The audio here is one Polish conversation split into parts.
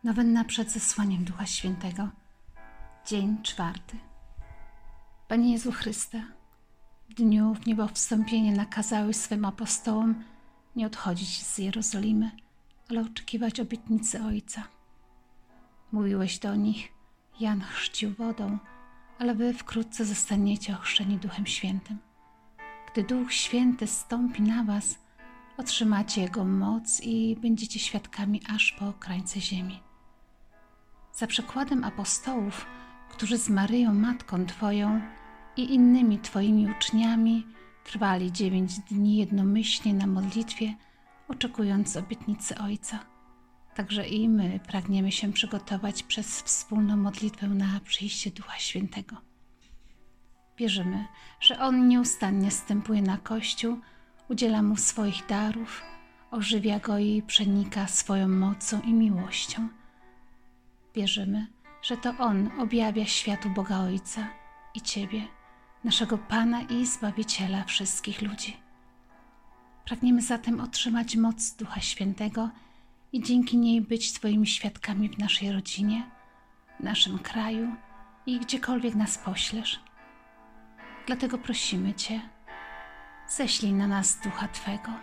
Nowenna przed zesłaniem Ducha Świętego. Dzień 4. Panie Jezu Chryste, w dniu w niebo wstąpienie nakazałeś swym apostołom nie odchodzić z Jerozolimy, ale oczekiwać obietnicy Ojca. Mówiłeś do nich: Jan chrzcił wodą, ale wy wkrótce zostaniecie ochrzczeni Duchem Świętym. Gdy Duch Święty zstąpi na was, otrzymacie Jego moc i będziecie świadkami aż po krańce ziemi. Za przykładem apostołów, którzy z Maryją Matką Twoją i innymi Twoimi uczniami trwali 9 dni jednomyślnie na modlitwie, oczekując obietnicy Ojca. Także i my pragniemy się przygotować przez wspólną modlitwę na przyjście Ducha Świętego. Wierzymy, że On nieustannie zstępuje na Kościół, udziela mu swoich darów, ożywia go i przenika swoją mocą i miłością. Wierzymy, że to On objawia światu Boga Ojca i Ciebie, naszego Pana i Zbawiciela wszystkich ludzi. Pragniemy zatem otrzymać moc Ducha Świętego i dzięki niej być Twoimi świadkami w naszej rodzinie, w naszym kraju i gdziekolwiek nas poślesz. Dlatego prosimy Cię, ześlij na nas Ducha Twego.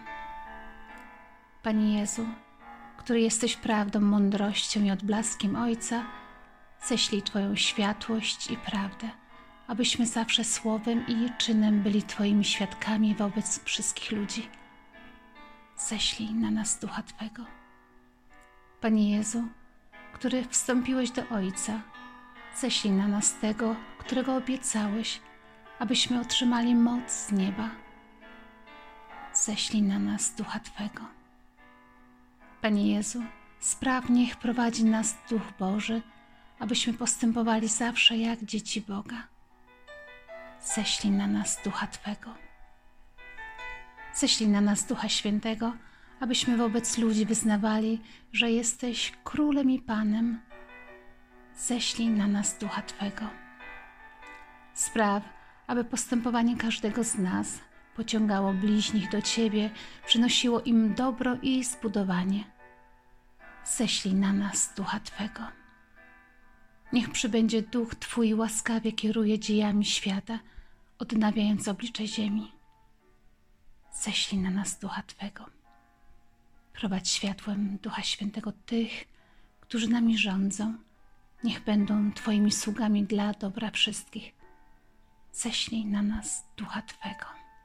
Panie Jezu, który jesteś prawdą, mądrością i odblaskiem Ojca, ześlij Twoją światłość i prawdę, abyśmy zawsze słowem i czynem byli Twoimi świadkami wobec wszystkich ludzi. Ześlij na nas Ducha Twego. Panie Jezu, który wstąpiłeś do Ojca, ześlij na nas tego, którego obiecałeś, abyśmy otrzymali moc z nieba. Ześlij na nas Ducha Twego. Panie Jezu, spraw, niech prowadzi nas Duch Boży, abyśmy postępowali zawsze jak dzieci Boga. Ześlij na nas Ducha Twego. Ześlij na nas Ducha Świętego, abyśmy wobec ludzi wyznawali, że jesteś Królem i Panem. Ześlij na nas Ducha Twego. Spraw, aby postępowanie każdego z nas pociągało bliźnich do Ciebie, przynosiło im dobro i zbudowanie. Ześlij na nas Ducha Twego. Niech przybędzie Duch Twój i łaskawie kieruje dziejami świata, odnawiając oblicze ziemi. Ześlij na nas Ducha Twego. Prowadź światłem Ducha Świętego tych, którzy nami rządzą. Niech będą Twoimi sługami dla dobra wszystkich. Ześlij na nas Ducha Twego.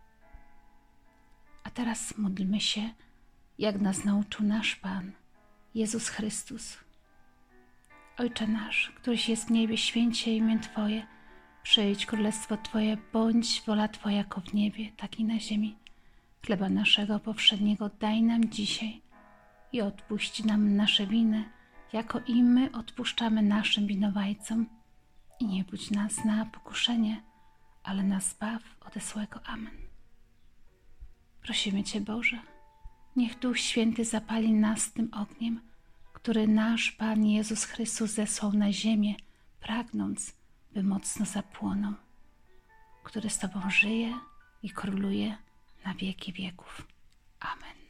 A teraz módlmy się, jak nas nauczył nasz Pan, Jezus Chrystus. Ojcze nasz, któryś jest w niebie, święć się imię Twoje. Przyjdź królestwo Twoje, bądź wola Twoja jako w niebie, tak i na ziemi. Chleba naszego powszedniego daj nam dzisiaj i odpuść nam nasze winy, jako i my odpuszczamy naszym winowajcom. I nie budź nas na pokuszenie, ale nas zbaw ode złego. Amen. Prosimy Cię, Boże, niech Duch Święty zapali nas tym ogniem, który nasz Pan Jezus Chrystus zesłał na ziemię, pragnąc, by mocno zapłonął, który z Tobą żyje i króluje na wieki wieków. Amen.